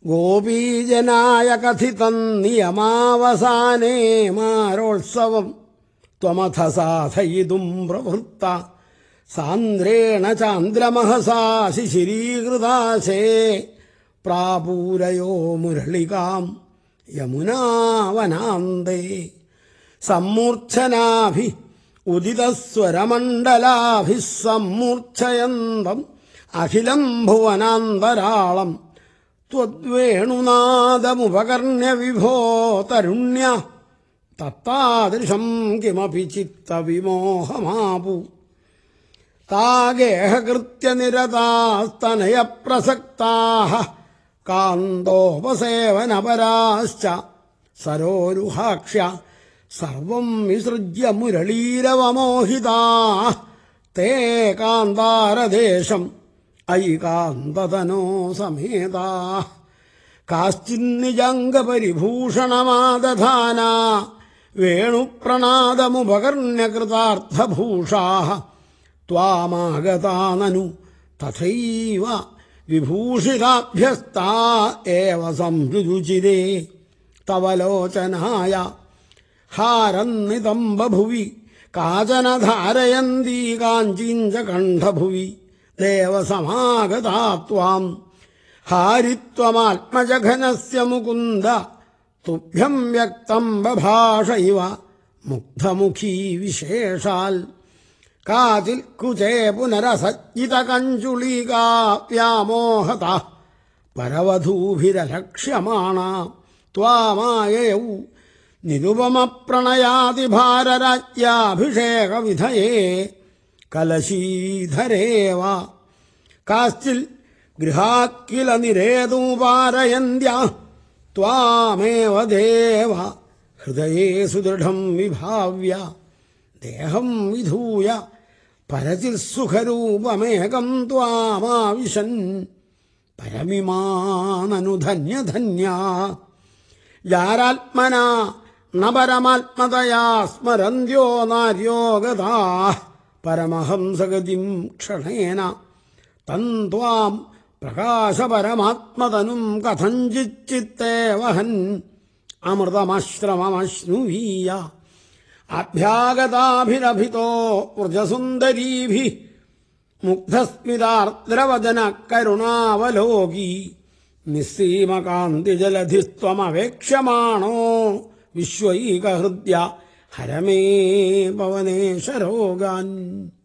ഗോപീജനായ കഥിതം നിയമാവസാനേ മാരോത്സവം ത്വമഥ സാധയിതും പ്രവൃത്ത സാന്ദ്രേണ ചാന്ദ്രമഹസാ ശിശിരീകൃതാശേ പ്രാപൂരയോ മുരളികാം യമുനാവനാന്തേ സമ്മൂർച്ഛനാഭി ഉദിതസ്വരമണ്ഡലാഭിः സമ്മൂർച്ഛയന്തം അഖിലം ഭുവനാന്തരാളം ത്വദ്വേണുനാദമുപകർണ്യ വിഭോ തരുണ്യ തത്താദൃശം കിമപി ചിത്തവിമോഹമാപു താഗേഹകൃത്യനിരതാസ്തനയപ്രസക്താഃ കാന്തോപസേവനപരാശ്ച സരോരുഹാക്ഷ്യ സർവം വിസൃജ്യ മുരളീരവമോഹിതാഃ തേ കാന്താരദേശം ഐകാന്തതനോ സമേതാഃ കാശ്ചിന്നിജംഗപരിഭൂഷണമാദധാനാ വേണുപ്രണാദമുപകർണ്യകൃതാർത്ഥഭൂഷാഃ ത്വാമാഗതാനനു തഥൈവ വിഭൂഷിതാഭ്യസ്താ ഏവ സംഹൃദുചിരേ തവ ലോചനായ ഹാരന്നിതംബഭുവി കാചന ധാരയന്തി കാഞ്ചീഞ്ച കണ്ഠഭുവി ദേവസമാഗതാ ത്വാം ഹാരിത്വമാത്മജഘനസ്യ മുകുന്ദ തുഭ്യം വ്യക്തം ബഭാഷ ഇവ മുഗ്ധമുഖീ വിശേഷാൽ കാചിൽ കുചേ പുനരസജ്ജിതകഞ്ചുളികാ വ്യാമോഹത പരവധൂഭിരലക്ഷ്യമാണ ത്വാമായയൗ നിരുപമപ്രണയാതിഭാരരാജ്യാഭിഷേകവിധയേ കലശീധരേവ കാശ്ചിൽ ഗൃഹാക്കില നിരേതൂപാരയന്ത്യ ത്വാമേവ ദേവ ഹൃദയേ സുദൃഢം വിഭാവ്യ ദേഹം വിധൂയ പരചിത്സുഖരൂപമേകം ത്വാമാവിശൻ പരമിമാനനു ധന്യധന്യ യാരാത്മനാ ന പരമാത്മതയാ സ്മരന്ത്യോ നാര്യോ ഗതാഃ പരമഹംസഗതിം ക്ഷണേന തന്ത്വാം പ്രകാശപരമാത്മതനും കഥഞ്ചിച്ചിത്തേ വഹൻ അമൃതമാശ്രമമശ്നുവീയ അഭ്യാഗതാഭിരഭിതോ വ്രജസുന്ദരീഭിഃ മുഗ്ധസ്മിതാർദ്രവദന കരുണാവലോകി നിസ്സീമകാന്തിജലധിസ്ത്വമവേക്ഷ്യമാണോ വിശ്വൈകഹൃദ്യ ഹരമേ പവനേശരോഗാൻ.